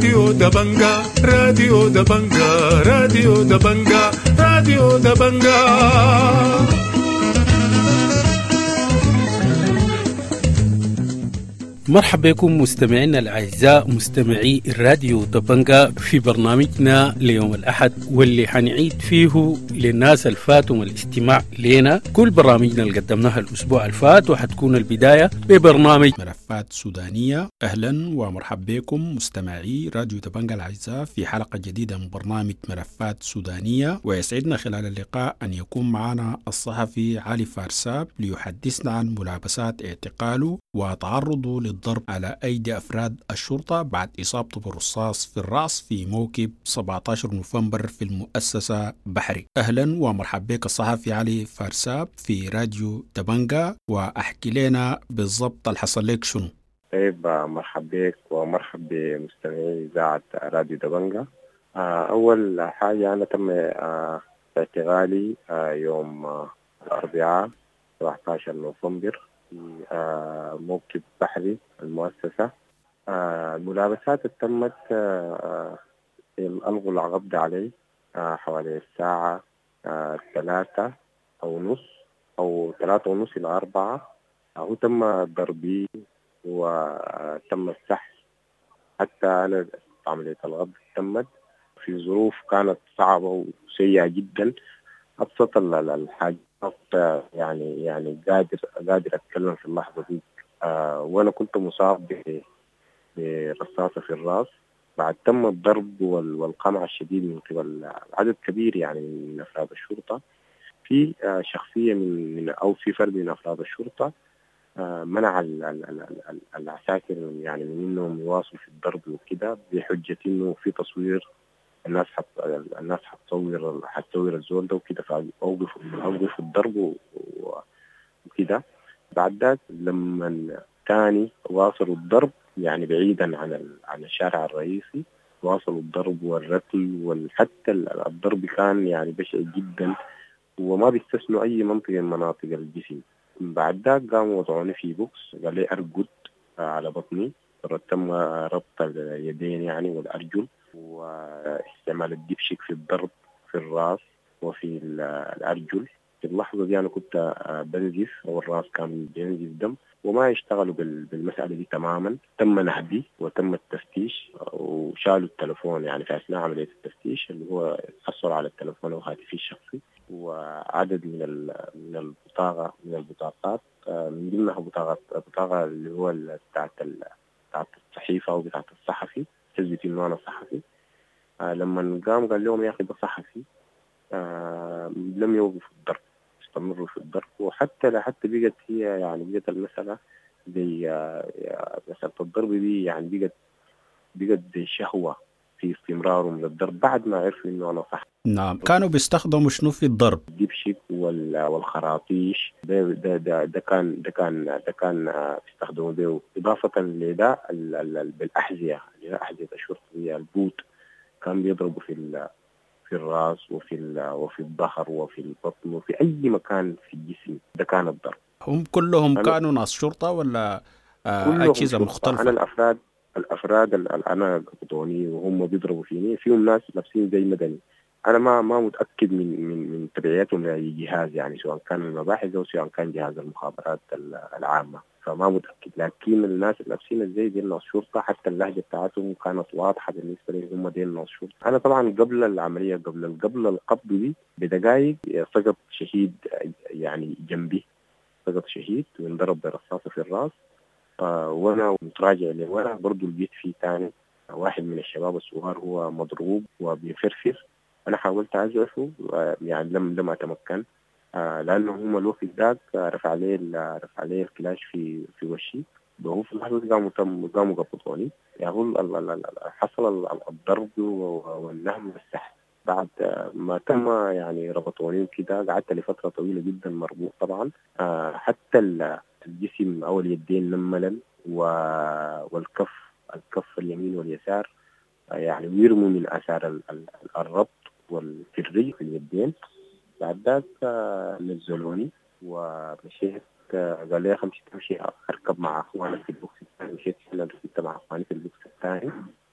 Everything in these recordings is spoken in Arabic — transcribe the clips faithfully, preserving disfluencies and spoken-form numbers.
راديو دبنجا راديو دبنجا راديو دبنجا راديو دبنجا. مرحبا بكم مستمعينا الأعزاء مستمعي الراديو دبنجا في برنامجنا ليوم الأحد، واللي حنعيد فيه للناس الفاتهم الاستماع لنا كل برامجنا اللي قدمناها الأسبوع الفات، وحتكون البداية ببرنامج ملفات سودانية. أهلا ومرحبا بكم مستمعي راديو دبنجا الأعزاء في حلقة جديدة من برنامج ملفات سودانية. ويسعدنا خلال اللقاء أن يكون معنا الصحفي علي فارساب ليحدثنا عن ملابسات اعتقاله وتعرضه للضرب على أيدي أفراد الشرطة بعد إصابته بالرصاص في الرأس في موكب سبعة عشر نوفمبر في المؤسسة بحري. أهلا ومرحبا بك الصحفي علي فارساب في راديو دبنجا، وأحكي لنا بالضبط الحصل لك شنو. طيب، مرحبا بك ومرحبا بمستمعي إذاعة راديو دبنجا. أول حاجة أنا تم اعتقالي يوم الأربعاء سبعة عشر نوفمبر في موكب بحري المؤسسة. الملابسات تمت ألغوا القبض علي حوالي الساعة ثلاثة أو نص أو ثلاثة ونص إلى أربعة، وتم ضربي وتم السحب. حتى أنا عملية القبض تمت في ظروف كانت صعبة وسيئة جدا. أبسط الحاجات يعني يعني قادر قادر أتكلم في اللحظة دي. آه وأنا كنت مصاب برصاصة في الرأس بعد تم الضرب والقمع الشديد من قبل عدد كبير يعني من أفراد الشرطة. في آه شخصية من, من أو في فرد من أفراد الشرطة آه منع العساكر يعني من إنهم يواصلوا في الضرب وكده بحجة إنه في تصوير الناس حت الناس حتصور حتصور الزول ده وكده، فأوقفوا أوقفوا الضرب وكده. بعد ذلك لما تاني واصلوا الضرب يعني بعيدا عن عن الشارع الرئيسي، واصلوا الضرب والركل وحتى الضرب كان يعني بشع جدا وما بيستثنوا أي منطقة من مناطق الجسم. بعد ذلك قاموا وضعوني في بوكس، قال لي أرقد على بطني، تم ربط اليدين يعني والأرجل واستعمال الدبشك في الضرب في الراس وفي الأرجل. في اللحظة دي أنا كنت بنزف والراس كان بينزف دم وما يشتغلوا بالمسألة دي تماما. تم نهبي وتم التفتيش وشالوا التلفون يعني في أثناء عملية التفتيش اللي هو حصلوا على التلفون وهاتفي الشخصي وعدد من من البطاقة من البطاقات، من ضمنها بطاقة بطاقة اللي هو بتاعت بتاعت الصحيفة أو بتاعت الصحفي، حزبتي إنه أنا صحفي. آه لما قام قال لهم يا أخي ده صحفي، آه لم يوقفوا الضرب، استمروا في الضرب. وحتى حتى بقت هي يعني بقت المسألة زي آه مسألة الضرب دي يعني بقت بقت زي شهوة في استمرارهم للضرب بعد ما عرفوا إنه أنا صح. نعم، كانوا بيستخدموا شنو في الضرب؟ الدبشك والخراطيش ده ده ده ده كان ده كان ده كان بيستخدموا به، إضافة لده بالأحذية أحذية الشرطة هي البوت كان بيضربوا في في الراس وفي وفي الظهر وفي البطن وفي أي مكان في الجسم. ده كان الضرب. هم كلهم كانوا ناس شرطة ولا أجهزة مختلفة؟ أنا الأفراد الأفراد اللي أنا قبضوني وهم بيضربوا فيني فيهم ناس لابسين زي مدني. أنا ما ما متأكد من من من تبعيتهم لأي جهاز يعني سواء كان المباحث أو سواء كان جهاز المخابرات العامة، فما متأكد. لكن الناس اللي لابسين زي دي ناس شرطة، حتى اللهجة بتاعتهم كانت واضحة بالنسبة لي هم دي ناس شرطة. أنا طبعا قبل العملية قبل قبل القبض دي بدقائق سقط شهيد يعني جنبي، سقط شهيد وانضرب برصاصة في الرأس. آه وانا متراجع لي وانا برضو لقيت فيه تاني واحد من الشباب الصغار هو مضروب وبيفرفر. انا حاولت ازعفه يعني لم لم اتمكن، آه لانه هم الوقت ذاك رفع عليه رفع عليه الكلاش في في وشي. وهو في اللحظه دي قاموا قاموا قبضوني. يعني حصل الضرب والنهم والسحب. بعد ما تم يعني ربطوني وكده قعدت لفتره طويله جدا مربوط طبعا. آه حتى الجسم أو اليدين نملا والكف الكف اليمين واليسار يعني ويرموا من أثار الربط والفري في اليدين. بعد ذلك نزلوني ومشيت. قال لي خمسة تمشي أركب مع أخوانك في البوكس الثاني. مشيت أنا ركبت مع أخواني في البوكس الثاني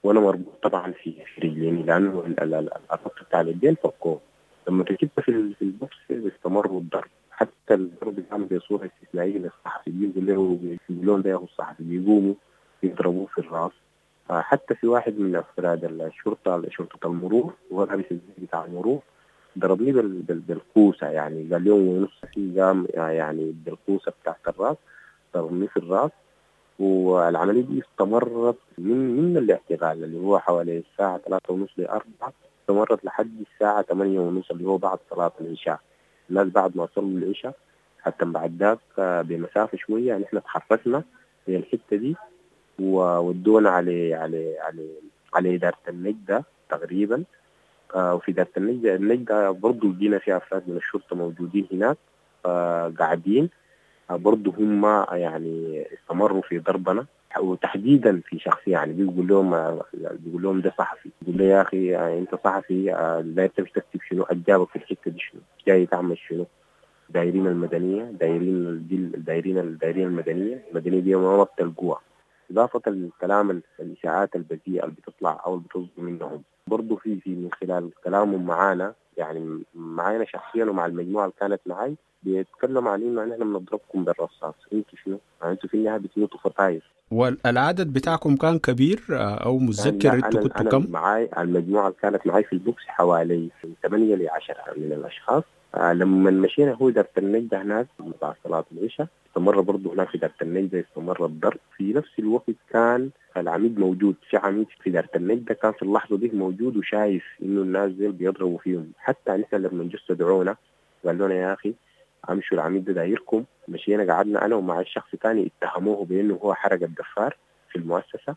وانا مربوط طبعا في في رجليني لانه ال- ال- ال- الربط بتاع اليدين فكوه. لما ركبت في ال- في البوكس استمر الضرب، حتى الضرب كان بصوره استثنائيه للصحفي، بيقول له بيقول لهم ده يا اخو الصحفي، بيقوموا يضربوه في الراس. آه، حتى في واحد من افراد الشرطه شرطه المرور وهو لابس الزي بتاع المرور ضربني بال- بال- بالقوسه، يعني قال لهم ونص في قام يعني بالقوسه بتاعت الراس، ضربني في الراس. والعملية دي استمرت من من الاعتقال اللي هو حوالي الساعة ثلاثة ونص لأربعة، استمرت لحد الساعة ثمانية ونص اللي هو بعد صلاة العشاء. الناس بعد ما صلوا العشاء حتى بعد ذاك آه، بمسافة شوية يعني احنا تحركنا في الحتة دي وودونا على على على على إدارة النجدة تقريبا. آه، وفي إدارة النجدة النجدة برضه جينا فيها أفراد من الشرطة موجودين هناك آه، قاعدين. برضه هم يعني استمروا في ضربنا، وتحديدا في شخص يعني بيقول لهم بيقول لهم ده صحفي، بيقول له يا اخي انت صحفي لا تبي تكتب شنو، اجابك في الحته دي شنو، جاي تعمل شنو؟ دايرين المدنيه، دايرين الدل دايرين الدايرين المدنيه، المدنيه دي ما بتلقوها. اضافه للكلام الاشاعات البذيئه اللي بتطلع او اللي بتصدر منهم، برضه في في من خلال كلامهم معانا يعني معانا شخصيا ومع المجموعه اللي كانت معي بيتكلم عن انه نحن بنضربكم بالرصاص، انتوا شنو؟ يعني انتوا في النهايه بتموتوا فطاير. والعدد بتاعكم كان كبير آه، او يعني متذكر لا، انتوا انا كنتوا انا كم؟ معاي المجموعه اللي كانت معاي في البوكس حوالي ثمانية لعشرة من الاشخاص. آه لما مشينا هو إدارة النجدة هناك بعد صلاة العشاء استمر برضه هناك في إدارة النجدة استمر الضرب. في نفس الوقت كان العميد موجود، في عميد في إدارة النجدة كان في اللحظة دي موجود وشايف إنه الناس دي بيضربوا فيهم. حتى نحن لما جس دعونا قال لنا يا أخي امشوا العميد ده دايركم. مشينا قعدنا أنا ومع الشخص الثاني اتهموه بأنه هو حرق الدفار في المؤسسة،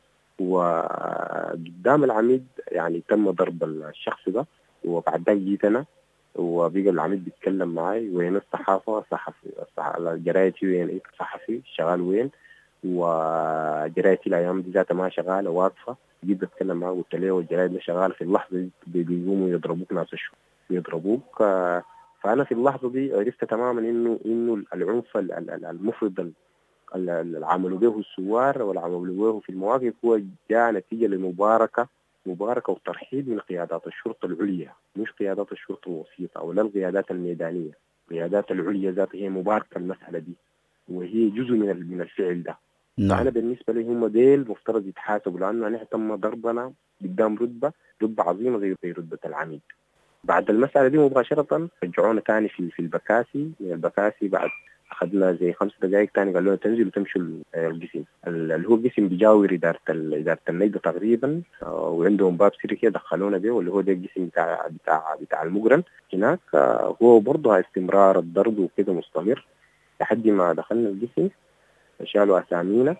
وقدام العميد يعني تم ضرب الشخص ده. وبعد ذلك جيت أنا وبيجي العميد بيتكلم معي وين الصحافة صحفي جرايتي وين إيه صحفي شغال وين، وجرايتي الأيام دي ذاتها ما شغالة واقفة. جيت بتكلم معه قلت له الجرايد ده شغال، في اللحظة دي بيقوموا يضربوك ناس الشغل يضربوك. فأنا في اللحظة دي عرفت تماما إنه إنه العنف المفرط اللي عملوا به الثوار واللي عملوا به في المواقف هو جاء نتيجة لمباركة مباركة وترحيب من قيادات الشرطة العليا، مش قيادات الشرطة الوسيطة ولا القيادات الميدانية. القيادات العليا ذاتها هي مباركة المسألة دي وهي جزء من من الفعل ده. نعم. فأنا بالنسبة لي هم ديل مفترض يتحاسبوا لأنه نحن تم ضربنا قدام رتبة رتبة عظيمة غير زي رتبة العميد. بعد المسألة دي مباشرة رجعونا تاني في في البكاسي. من البكاسي بعد أخذنا زي خمس دقائق تاني قالوا لنا تنزلوا تمشوا القسم اللي هو القسم بيجاور إدارة إدارة النجدة تقريبا، وعندهم باب سري كده دخلونا به واللي هو ده القسم بتاع بتاع بتاع المجرم هناك. هو برضه استمرار الضرب وكده مستمر لحد ما دخلنا القسم شالوا أسامينا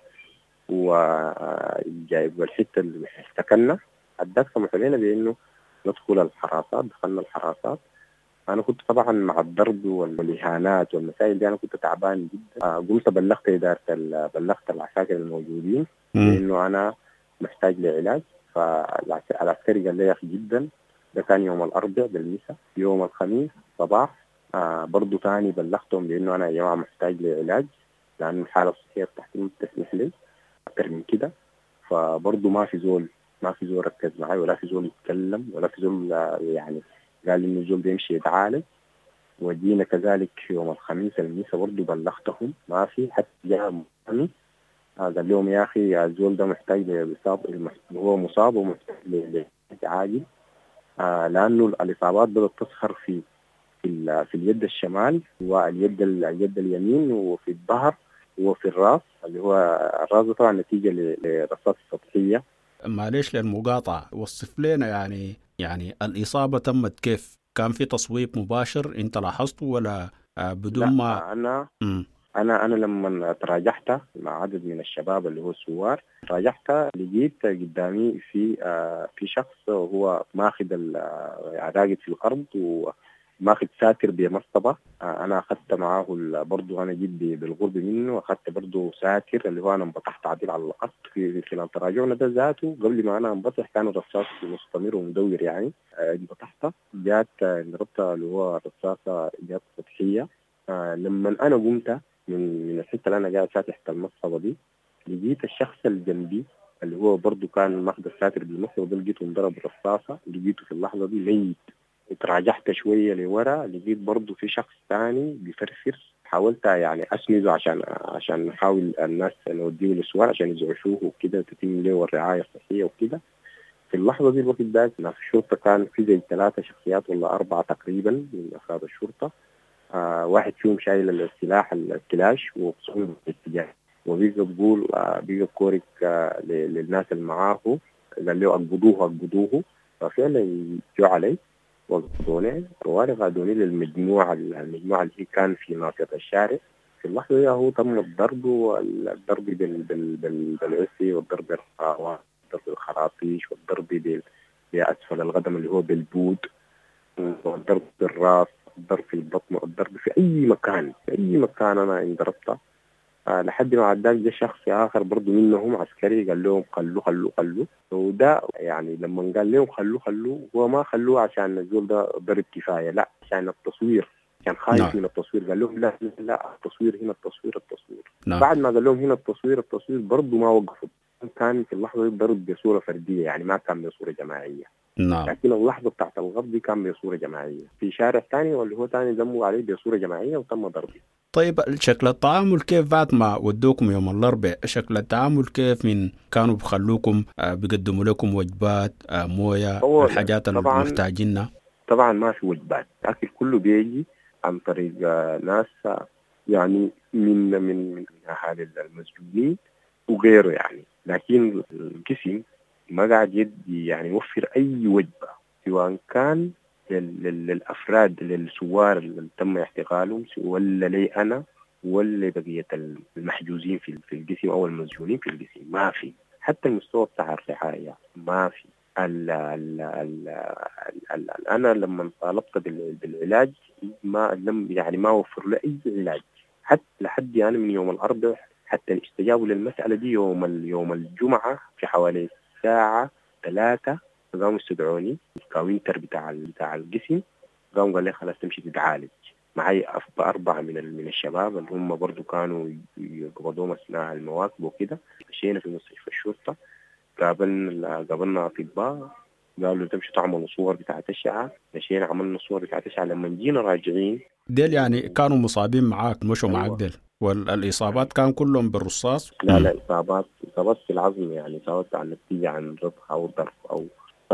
وجايبوا الحتة اللي استكنا. الدك سمحوا لنا بأنه ندخل الحراسات. دخلنا الحراسات. أنا كنت طبعا مع الضرب والإهانات والمسائل دي أنا كنت تعبان جدا. آه قمت بلغت إدارة بلغت العساكر الموجودين بأنه أنا محتاج لعلاج. فالعسكري قال لي يا أخي جدا. ده كان يوم الأربعاء بالمساء. يوم الخميس صباح آه برضو تاني بلغتهم بأنه أنا يا جماعة محتاج لعلاج لأن الحالة الصحية بتاعتي ما تسمح لي أكتر من كده. فبرضو ما في زول ما في زول ركز معي ولا في زول يتكلم ولا في زول يعني قال إنه الزول بيمشي يتعالج. وجينا كذلك يوم الخميس الميسا برضه بلغتهم ما في حتى جاء محامي قال لهم يا أخي الزول ده محتاج لإصابة، هو مصاب ومحتاج لعلاج آه لأنه الإصابات بدأت تظهر في في, في اليد الشمال واليد اليد اليمين وفي الظهر وفي الراس اللي هو الراس طبعا نتيجة لرصاص سطحية. معلش للمقاطعة، وصف لنا يعني يعني الإصابة تمت كيف؟ كان في تصويب مباشر انت لاحظته ولا بدون ما؟ لا أنا م. أنا أنا لما تراجعت مع عدد من الشباب اللي هو الثوار تراجعت لقيت قدامي في آه في شخص هو ماخذ راقد في الأرض وماخذ ساتر بمصطبة. آه أنا أخذت معاه برضو أنا جيت بالقرب منه أخذت برضو ساتر اللي هو أنا انبطحت عديل على الأرض في خلال تراجعنا ده ذاته. قبل ما أنا انبطح كان الرصاص مستمر ومدور يعني آه انبطحت جات انضربت اللي هو رصاصة جات سطحية. آه لما أنا قمت من من الحته اللي انا قاعد فيها تحت المصطبه دي لقيت الشخص اللي جنبي اللي هو برضو كان ماخذ الساتر بالمصر، ده لقيته انضرب رصاصة، لقيته في اللحظة دي ميت. اتراجعت شوية لورا لقيت برضو في شخص ثاني بيفرفر، حاولت يعني أسنده عشان عشان نحاول الناس نوديه للسوار عشان يزعشوه وكده تتم له الرعاية الصحية وكده. في اللحظة دي الوقت ده ناس الشرطة كان في زي ثلاثة شخصيات ولا أربعة تقريبا من أفراد الشرطة. آه واحد فيهم شايل السلاح الكلاش وبصوم بالاتجاه، وبيجي بقول آه بيجي كورك آه للناس اللي معاه، قال له أقبضوه أقبضوه. ففعلا جو علي وقبضوني طوالي، غادوني للمجموعة المجموعة اللي كان في ناصية الشارع. في اللحظة دي هو تم الضرب، والضرب بال بال بال بالعسي، والضرب بالرقاوة، والضرب بالخراطيش، والضرب بال بأسفل القدم اللي هو بالبود، والضرب بالراس، الضرب في البطن، الضرب في أي مكان، في أي مكان أنا انضربته. آه لحد ما عداك جاء شخص آخر برضو منهم عسكري قال لهم خلوه خلوه خلوه. وده يعني لما قال لهم خلوه خلوه هو ما خلوه عشان الزول ده ضرب كفاية، لا عشان التصوير، كان خايف نعم. من التصوير. قال لهم لا لا التصوير هنا، التصوير التصوير نعم. بعد ما قال لهم هنا التصوير التصوير برضو ما وقفوا. كان في اللحظة دي ضرب بصورة فردية، يعني ما كان بصورة جماعية. نعم. لكن اللحظة بتاعت الغض دي كان بصورة جماعية في شارع ثاني، واللي هو ثاني دموا عليه بصورة جماعية وتم ضربه. طيب شكل التعامل كيف بعد ما ودوكم يوم الأربع؟ شكل التعامل كيف؟ من كانوا بخلوكم آه، بيقدموا لكم وجبات، آه، موية، أولا الحاجات طبعا المحتاجينها؟ طبعا ما في وجبات، الأكل كله بيجي عن طريق آه، ناس آه، يعني من من من أهالي المسجونين وغيره يعني. لكن القسم ما قاعد يدي يعني يوفر أي وجبة، سواء كان لل- لل- للأفراد للسوار اللي تم احتقالهم، ولا لي أنا ولا بقية المحجوزين في في القسم أو المسجونين في القسم. ما في حتى المستوى بتاع الرعاية، ما في. ال ال ال ال ال أنا لما طالبت بال- بالعلاج ما لم يعني ما وفر له أي علاج، حتى لحد يعني من يوم الأربع حتى استجابوا للمسألة دي يوم ال- يوم الجمعة في حوالي الساعة ثلاثة. قاموا استدعوني كاوينتر بتاع ال- بتاع القسم، قام قال لي خلاص تمشي تتعالج معي. أف- أربعة من ال- من الشباب اللي هم برضو كانوا يقبضون أثناء المواكب وكده. مشينا في مستشفى الشرطة، قابلنا قابلنا أطباء، قالوا تمشي تعملوا صور بتاعت الشعة. مشينا عملنا صور بتاعت الشعة. لما جينا راجعين ديل يعني كانوا مصابين معاك، مشوا معاك أيوة. ديل، والإصابات كان كلهم بالرصاص؟ لا لا إصابات إصابات في العظم، يعني إصابات عن نتيجة عن رضخ أو ضرب أو.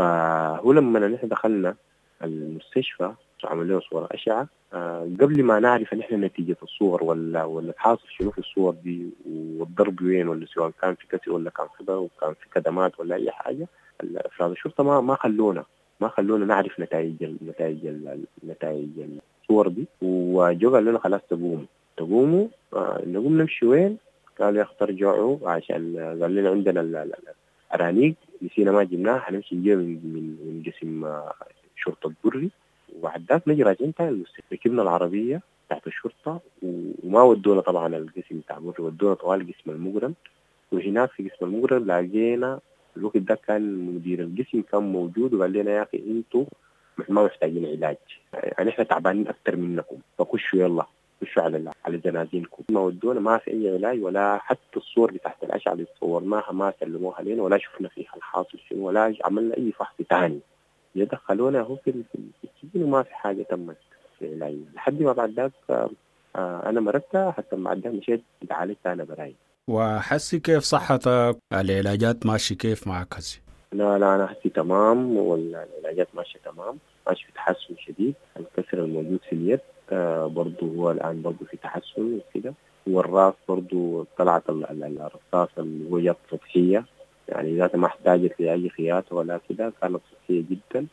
فهو لما نحن دخلنا المستشفى عملوا له صور أشعة، آه قبل ما نعرف نحن نتيجة الصور ولا ولا حاصل شنو في الصور دي والضرب وين، ولا سواء كان في كسر ولا كان صدر وكان في كدمات ولا أي حاجة، أفراد الشرطة ما ما خلونا ما خلونا نعرف نتائج نتائج نتائج الصور دي. وجو قال لنا خلاص تقوموا تقوموا آه نقوم نمشي وين؟ قال يا أخي ترجعوا عشان قال لنا عندنا الأرانيق نسينا ما جبناها، حنمشي نجيب من من من قسم آه شرطة بري، وعداك نجي راجعين تاني المستشفى. ركبنا العربية تحت الشرطة وما ودونا طبعا القسم بتاع بري، ودونا طوال قسم المجرم. وهناك في قسم المجرم لقينا الوقت ده كان مدير القسم كان موجود، وقال لنا يا أخي أنتوا ما محتاجين علاج، يعني إحنا تعبانين أكتر منكم، فخشوا يلا خشوا على على جنازينكم. ما ودونا ما في أي علاج، ولا حتى الصور بتاعت الأشعة اللي صورناها ما سلموها لنا، ولا شفنا فيها الحاصل شنو، ولا عملنا أي فحص تاني. يدخلونا هو في السجن وما في حاجة تمت في العلاج لحد ما بعد ذاك آه أنا مرضت. حتى بعد ذاك مشيت اتعالجت أنا براي. وحسي كيف صحتك؟ العلاجات ماشي كيف معك هسي؟ لا لا أنا حسي تمام، والعلاجات ماشية تمام، ماشي في تحسن شديد. الكسر الموجود في اليد آه برضو هو الآن برضو في تحسن وكده. والراس برضو طلعت الرصاصة اللي هو يد سطحية، يعني ذات ما احتاجت لأي خياطة ولا كده، كانت سطحية جدا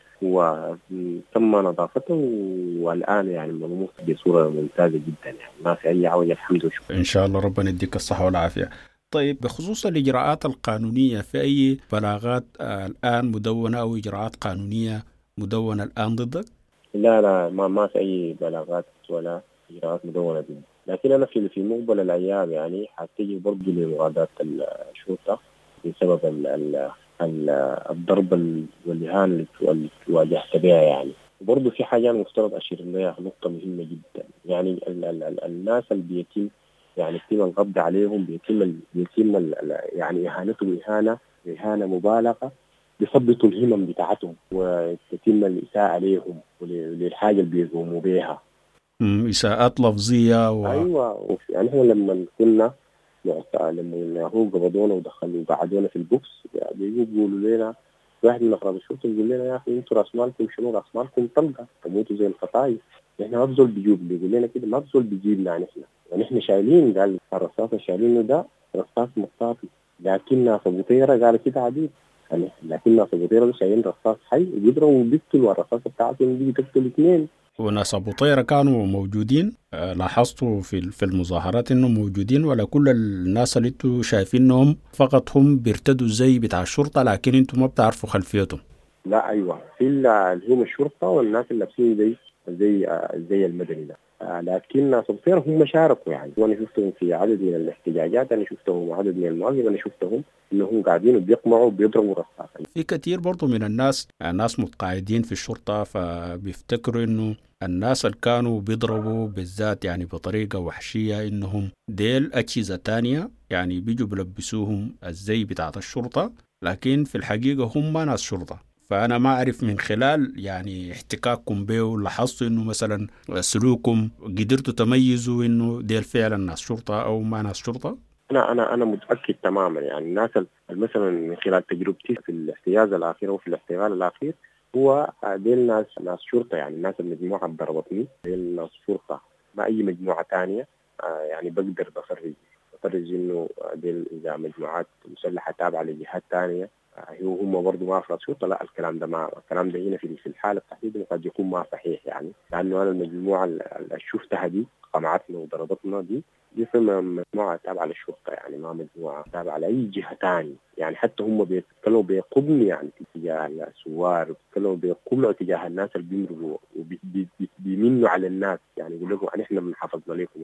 وتم نظافته، والآن يعني ملموس بصورة ممتازة جدا، يعني ما في أي عوجة الحمد لله. إن شاء الله ربنا يديك الصحة والعافية. طيب بخصوص الإجراءات القانونية، في أي بلاغات آه الآن مدونة أو إجراءات قانونية مدونة الآن ضدك؟ لا لا ما ما في أي بلاغات ولا إجراءات مدونة ضدي، لكن أنا في في مقبل الأيام يعني حتيجي برضه لمغادرة الشرطة بسبب ال ال ال الضرب والإهانة اللي واجهت بها يعني. وبرضه في حاجة مفترض أشير لها، نقطة مهمة جدا، يعني ال ال ال الناس اللي بيتم يعني يتم القبض عليهم، بيتم ال بيتم ال يعني إهانتهم إهانة إهانة مبالغة بيثبطوا الهمم بتاعتهم وتتم الإساءة عليهم وللحاجة اللي بيقوموا بيها. إساءات لفظية و... أيوة. يعني إحنا لما كنا لما هو قبضونا ودخلوا وقعدونا في البوكس بيجوا بيقولوا لنا واحد من أقرب الشرطة يقول لنا يا أخي أنتوا رأس مالكم شنو؟ رأس مالكم طلقة تموتوا زي الفطايف. إحنا ما بزول بيجيب بيقول لنا كده، ما بزول بيجيبنا يعني إحنا يعني إحنا شايلين قال الرصاصة شايلينه ده رصاص مطاطي، لكن ناس أبو طيرة قال كده عديد يعني، لكن ناس أبو طيرة شايلين رصاص حي وبيضربوا وبيقتلوا، الرصاصة بتاعتهم دي بتقتل اثنين. وناس أبو طيرة كانوا موجودين؟ أه لاحظتوا في في المظاهرات إنهم موجودين، ولا كل الناس اللي انتوا شايفينهم فقط هم بيرتدوا زي بتاع الشرطة لكن انتوا ما بتعرفوا خلفيتهم؟ لا أيوة، في اللي هم الشرطة والناس اللي لابسين زي زي زي المدني ده، لكن ناس أبو طيرة هم شاركوا يعني. وأنا شفتهم في عدد من الاحتجاجات، أنا شفتهم عدد من المواقف، أنا شفتهم إنهم قاعدين بيقمعوا بيضربوا رصاصا. في كتير برضو من الناس ناس متقاعدين في الشرطة فبيفتكروا إنه الناس اللي كانوا بيضربوا بالذات يعني بطريقة وحشية إنهم ديل أجهزة تانية، يعني بيجوا بلبسوهم الزي بتاعت الشرطة، لكن في الحقيقة هم ما ناس شرطة. فأنا ما أعرف من خلال يعني احتكاككم به لاحظتوا إنه مثلا سلوككم قدرتوا تميزوا إنه ديل فعلا ناس شرطة أو ما ناس شرطة؟ أنا أنا أنا متأكد تماما يعني. الناس مثلا من خلال تجربتي في الاحتجاز الأخير أو في الاحتجال الأخير هو ديل ناس ناس شرطة يعني. الناس المجموعة اللي ضربتني ديل ناس شرطة، ما أي مجموعة تانية يعني. بقدر بفرج بفرج إنه ديل إذا مجموعات مسلحة تابعة لجهات تانية هو هم برضو ما أفراد شرطة، لا الكلام ده ما الكلام ده هنا في في الحالة التحديدية قد يكون ما صحيح يعني. لأنه أنا المجموعة اللي شفتها دي قمعتنا وضربتنا دي دي مجموعة تابعة للشرطة يعني، ما مجموعة تابعة لأي جهة تانية يعني. حتى هم بيتكلموا بيقوموا يعني تجاه السوار، بيتكلموا بيقوموا تجاه الناس اللي بيمروا وبيمنوا على الناس يعني. يقول لكم أن إحنا من حفظنا لكم،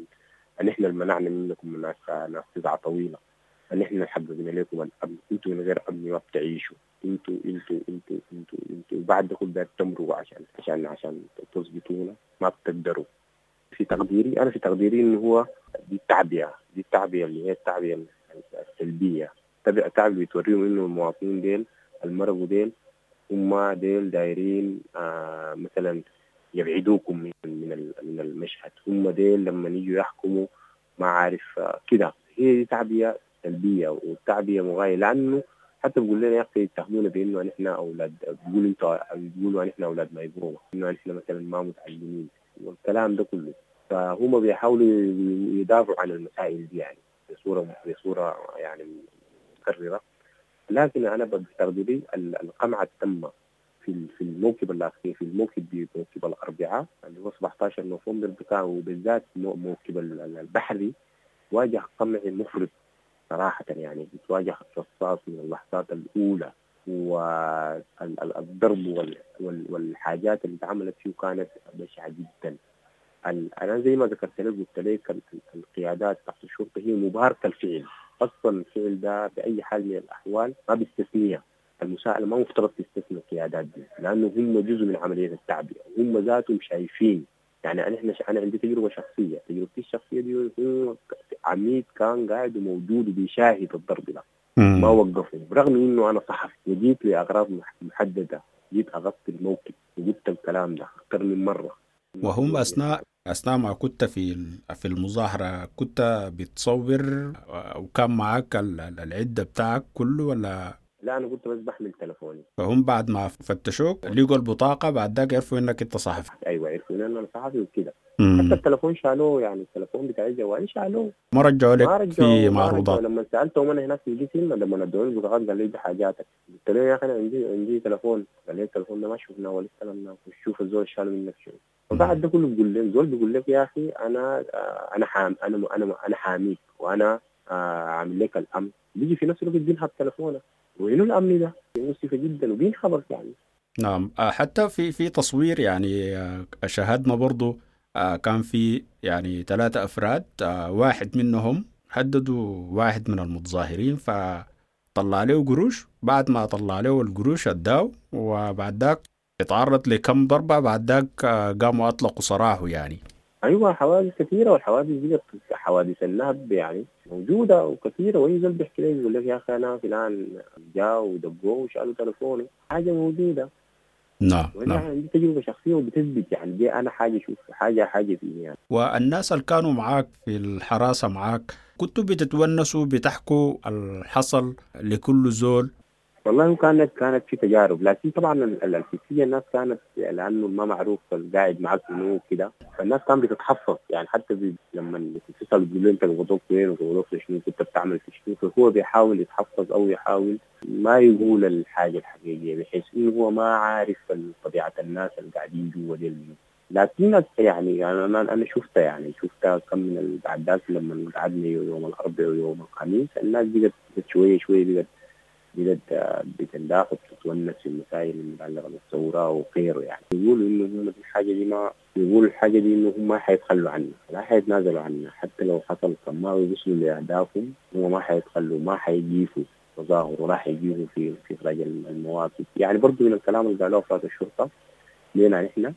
أن إحنا المنعنا منكم ناس ناس تزعة طويلة، أن إحنا حققنا لكم الأمن، أنتوا من غير أمن ما بتعيشوا، أنتوا أنتوا أنتوا أنتوا أنتوا وبعد كل ده تمروا عشان عشان عشان تثبتونا ما بتقدروا. في تقديري أنا في تقديري إنه هو دي التعبئة دي التعبئة اللي هي التعبئة السلبية، التعبئة بتوريهم إنه المواطنين ديل المرضوا ديل هم ديل دايرين آه مثلا يبعدوكم من من من المشهد، هم ديل لما يجوا يحكموا ما عارف آه كده. هي دي تعبئة سلبية والتعبئة مغاية، لأنه حتى بيقول لنا يا أخي يتهمونا بإنه نحن أولاد، بيقولوا أنتوا بيقولوا نحن أولاد ما يبغوا، إنه نحن مثلا ما متعلمين والكلام ده كله. فهم بيحاولوا يدافعوا عن المسائل دي يعني بصورة بصورة يعني مكررة. لكن أنا بستخدم القمع التامة في في الموكب الأخير، في الموكب موكب الأربعاء اللي هو سبعة عشر نوفمبر بتاعه، وبالذات موكب البحري واجه قمع مفرط صراحة يعني. بتواجه رصاص من اللحظات الأولى، والضرب والحاجات اللي اتعملت فيه كانت بشعة جدا. أنا زي ما ذكرت لك قلت لك القيادات تحت الشرطة هي مباركة الفعل، أصلا الفعل ده بأي حال من الأحوال ما بيستثنيها المساءلة، ما مفترض تستثني القيادات دي، لأنه هم جزء من عملية التعبئة، هم ذاتهم شايفين يعني. أنا أنا عندي تجربة شخصية، تجربتي الشخصية دي هو عميد كان قاعد وموجود وبيشاهد الضرب ده ما وقفوا، برغم إنه أنا صحفي وجيت لأغراض محددة، جيت أغطي الموقف وقلت الكلام ده أكثر من مرة. وهم أثناء أثناء ما كنت في في المظاهرة كنت بتصور وكان معك العدة بتاعك كله ولا؟ لا أنا كنت بس بحمل تلفوني. فهم بعد ما فتشوك لقوا البطاقة بعد ذاك عرفوا إنك أنت صحفي؟ أيوة عرفوا إن أنا صحفي وكده. حتى التلفون شالوه يعني، التلفون بتاعي جوالي شالوه، ما رجعوا لك ما رجعوا في ما معروضات؟ رجعوا. لما سألتهم أنا هناك في القسم لما ادوني البطاقات قال لي دي حاجاتك، قلت له يا أخي أنا عندي عندي تلفون، قال لي التلفون ده ما شفناه ولا استلمناه، وشوف الزول شال منك شو. فبعد ده كله بيقول لي زول بيقول لك يا أخي أنا آه أنا حام أنا أنا أنا حاميك وأنا آه عامل لك الأمن، بيجي في نفس الوقت بينهب تلفونك، وينو الأمن ده مؤسفة جدا وبينهبك يعني. نعم. حتى في في تصوير يعني شاهدنا برضو كان في يعني ثلاثة أفراد، واحد منهم هددوا واحد من المتظاهرين فطلع له قروش، بعد ما طلع له القروش اداه، وبعد ذاك اتعرض لكم ضربة، بعد ذاك قاموا أطلقوا سراحه يعني. أيوة حوادث كثيرة، والحوادث دي حوادث النهب يعني موجودة وكثيرة، وأي زول بيحكي لي يقول لك يا أخي أنا فلان جاء ودقوه وشالوا تليفونه، حاجة موجودة. نعم وأنا نعم. عندي تجربة شخصية وبتثبت يعني دي أنا حاجة شوف حاجة حاجة فيني يعني. والناس اللي كانوا معاك في الحراسة معاك كنتوا بتتونسوا بتحكوا الحصل لكل زول؟ والله كانت كانت في تجارب، لكن طبعا ال- ال- الفكرية الناس كانت لأنه ما معروف القاعد معك منو كده، فالناس كانت بتتحفظ يعني. حتى بي لما تسأل تقول له أنت قبضوك وين وقبضوك في شنو كنت بتعمل في شنو، فهو بيحاول يتحفظ أو يحاول ما يقول الحاجة الحقيقية بحيث إنه هو ما عارف طبيعة الناس اللي قاعدين جوا دي. لكن يعني يعني أنا أنا شفتها يعني شفتها كم من القعدات لما قعدنا يوم الأربعاء ويوم الخميس، الناس بقت شوية شوية بقت بجد بتندافع وتتونس في المسائل المتعلقة بالثورة وغيره يعني. يقولوا إنه هم الحاجة دي ما يقولوا الحاجة دي إنه هم ما حيتخلوا عنها، لا حيتنازلوا عنها حتى لو حصل كما وصلوا لأهدافهم، هم ما حيتخلوا، ما حيجيفوا تظاهر ولا حيجيفوا في في إخراج المواقف يعني. برضو من الكلام اللي قالوه أفراد الشرطة لنا نحن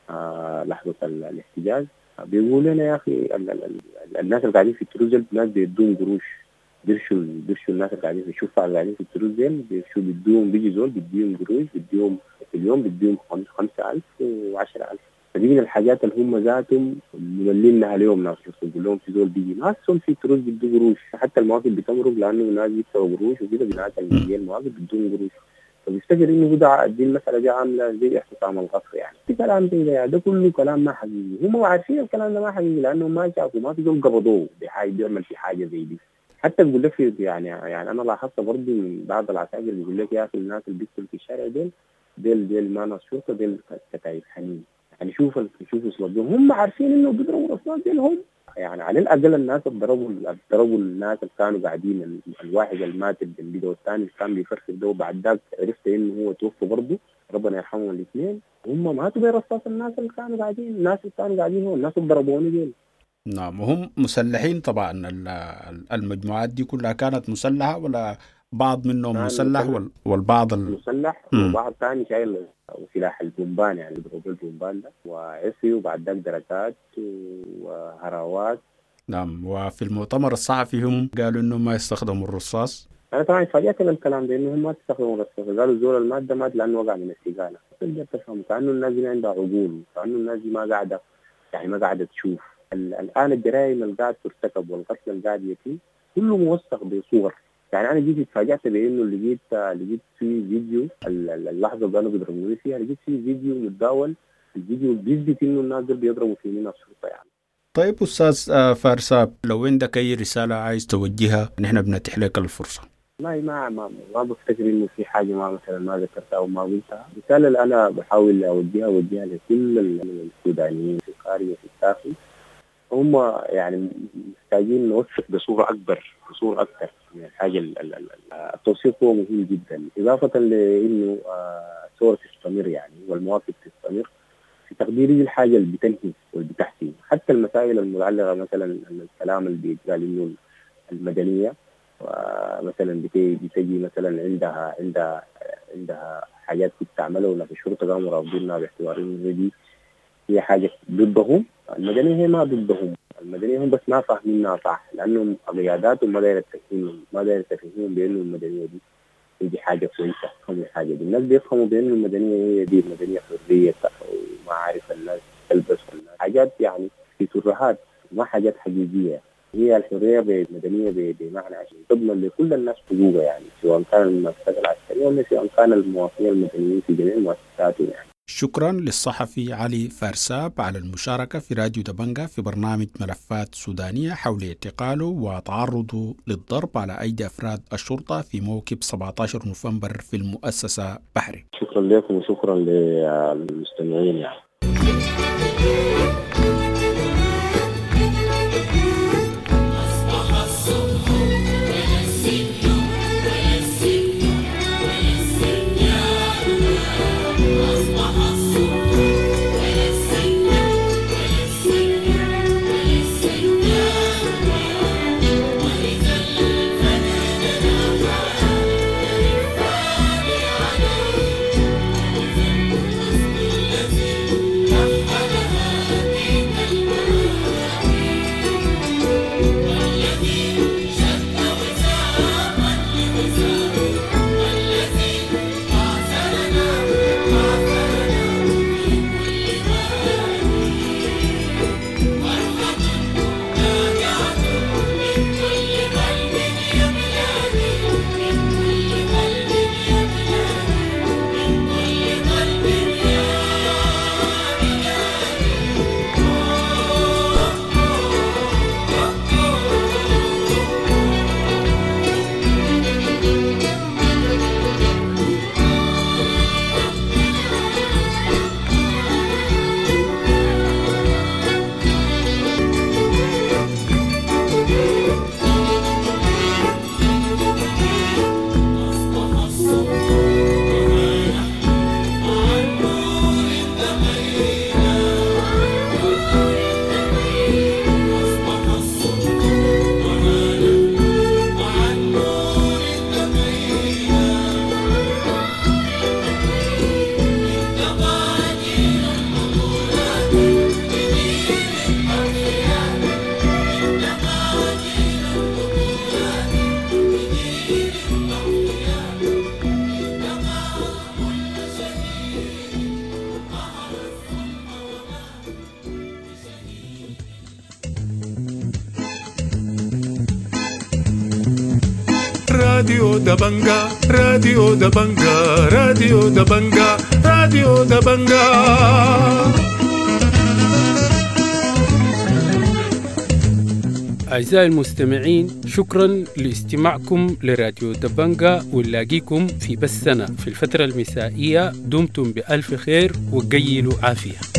آه لحظة الاحتجاج، بيقولوا لنا يا أخي ال- ال- ال- الناس اللي قاعدين في التروزل ناس بيدون قروش، بيرشوا بيرشوا الناس اللي قاعدين في الشفعة اللي قاعدين في التروزل، بيرشوا بديهم، بيجي زول بديهم قروش، بديهم في اليوم بديهم خمسة ألف وعشرة ألف. فدي من الحاجات اللي هم ذاتهم مملينها اليوم. ناس يقول لهم في زول بيجي ناس زول في التروز بدو قروش، حتى المواقف بتمرق لأنه ناس يدفعوا قروش وكده بناس اللي المواقف بدون قروش، فبيفتكر انه ده دي المساله دي عامله زي احتسام القصر يعني. في كلام زي ده, ده كله كلام ما حقيقي، هم عارفين الكلام ده ما حقيقي لانه ما شافوا، ما في زول قبضوه بحاجه بيعمل في حاجه زي دي. حتى بقول لك في يعني يعني انا لاحظت برضه من بعض العساكر بيقول لك يا اخي الناس اللي بيقتلوا في الشارع ديل ديل ديل ما ناس شرطه، ديل كتايب حنين يعني. شوف شوف اسلوبهم، هم عارفين انه بيضربوا الرصاص ديل هم يعني. على الاقل الناس اللي ضربوا ضربوا الناس اللي كانوا قاعدين، الواحد اللي مات الجنبي ده والثاني اللي كان بيفرق ده، وبعد ذاك عرفت انه هو توفى برضه ربنا يرحمهم الاثنين، هم ماتوا برصاص الناس اللي كانوا قاعدين، الناس اللي كانوا قاعدين هو الناس اللي ضربوني ديل. نعم. وهم مسلحين طبعا ال- ال- المجموعات دي كلها كانت مسلحة ولا بعض منهم كان مسلح مسلح وال- والبعض ال... مسلح مم. وبعض ثاني شايل سلاح البومبان يعني بيضربوا البومبان ده وعصي، وبعد ذاك دركات وهراوات. نعم. وفي المؤتمر الصحفي هم قالوا انهم ما يستخدموا الرصاص. انا طبعا فاجأت من الكلام ده انهم ما تستخدموا الرصاص، قالوا زول الماده مات لانه وقع من السيجاره. تقدر تفهم كانه الناس دي عندها عقول، كانه الناس دي ما قاعده يعني ما قاعده تشوف. ال- الان الجرائم اللي قاعد ترتكب والقتل اللي قاعد يتم كله موثق بصور يعني. انا جيت اتفاجأت بانه لقيت لقيت في فيديو ال- ال- اللحظه اللي كانوا بيضربوني فيها، لقيت في فيديو متداول، الفيديو بيثبت انه الناس دول بيضربوا في مين الشرطه يعني. طيب أستاذ آه، فارساب، لو عندك أي رسالة عايز توجهها نحن بنتيح لك الفرصة. والله ما ما ما بفتكر انه في حاجه ما مثلا ما ذكرتها او ما قلتها. الرساله اللي انا بحاول اوجهها اوجهها لكل السودانيين في الخارج وفي الداخل، هم يعني محتاجين نوثق بصوره اكبر، بصوره اكثر من الحاجه. ال- ال- ال- التوثيق هو مهم جدا، اضافه لانه الثوره تستمر يعني والمواقف تستمر في تقديري الحاجه اللي بتنهي واللي بتحسن. حتى المسائل المتعلقه مثلا الكلام اللي بيتقال انه المدنيه ومثلا بتيجي بتجي مثلا عندها عندها عندها حاجات بتعملها ولا في الشرطه قاموا رافضينها باعتبار انه دي هي حاجه ضدهم. المدنيه هي ما ضدهم، المدنيه هم بس ما فاهمينها صح، لانهم قياداتهم ما دايره تفهمهم ما دايره تفهمهم بانه المدنيه دي هي دي حاجه كويسه. هم الحاجه دي الناس بيفهموا بانه المدنيه هي دي المدنيه حريه وما عارف الناس تلبس حاجات يعني في ترهات ما حاجات حقيقيه. هي الحريه بالمدنيه بمعنى عشان تضمن لكل الناس حقوقها يعني، سواء كان المؤسسات العسكريه ولا سواء كان المواطنين المدنيين في جميع مؤسساتهم يعني. شكرا للصحفي علي فارساب على المشاركة في راديو دبنجة في برنامج ملفات سودانية حول اعتقاله وتعرضه للضرب على أيدي أفراد الشرطة في موكب سبعة عشر نوفمبر في المؤسسة بحري. شكرا لكم وشكرا للمستمعين يعني. راديو دبنجا راديو دبنجا راديو دبنجا راديو دبنجا. أعزائي المستمعين، شكرا لاستماعكم لراديو دبنجا، ونلاقيكم في بثنا في الفترة المسائية. دمتم بألف خير وقيلوا عافية.